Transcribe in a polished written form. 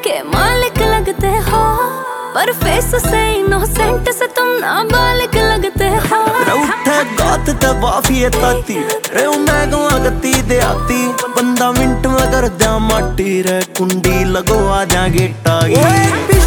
के मालिक लगते हो, पर फेस से इनोसेंट से तुम नाबालिग लगते हो। उठे गात ते बाफी ताती रे मैं गवा गति दे आती, बंदा मिनट में कर दिया माटी रे कुंडी लगवा जा गेटा।